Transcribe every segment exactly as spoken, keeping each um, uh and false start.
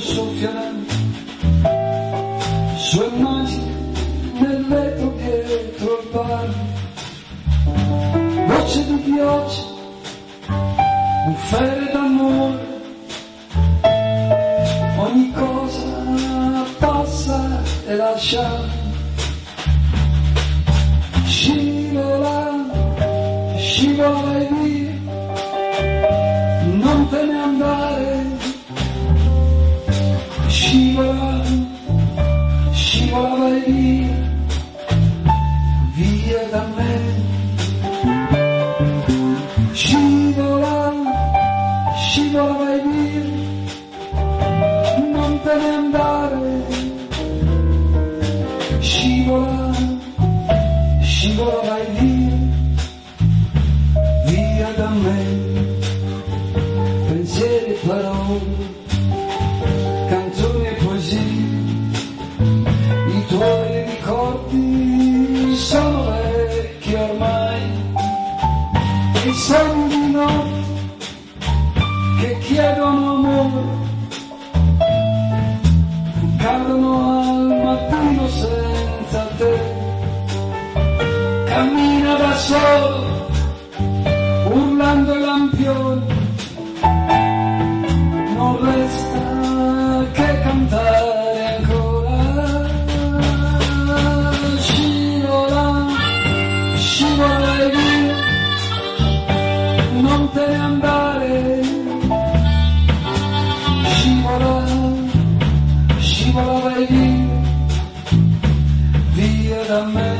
soffiano sue immagini nel vetro dietro il bar, voce di pioggia, buffere d'amore, ogni cosa passa e lascia scivola, scivola vai via, non te ne andare, scivola, scivola vai via, via da me, scivola, scivola vai via, non te ne andare, scivola, scivola vai via, via da me, pensieri e parole, canzoni e poesie, i tuoi ricordi sono vecchi ormai, i sogni di notte che chiedono amore, cadono al mattino senza te, cammina da solo, urlando i lampioni, non resta che cantare ancora, scivola, scivola vai via, non te ne andare, scivola, scivola vai via, via da me,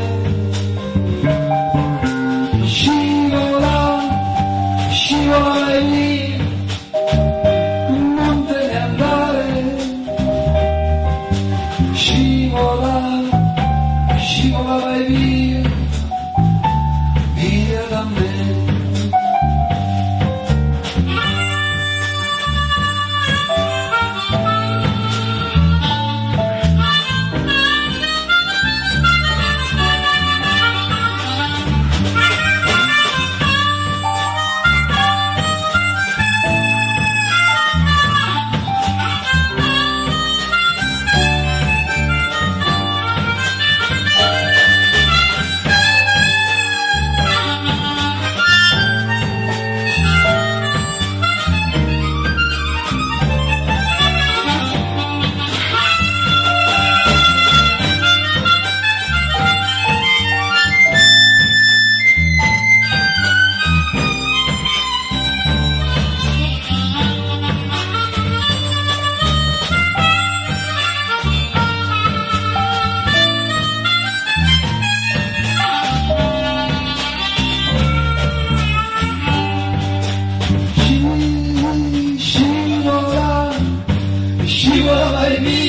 scivola, scivola vai via, non te ne andare, scivola, scivola vai via, via da me. Scivola vai via.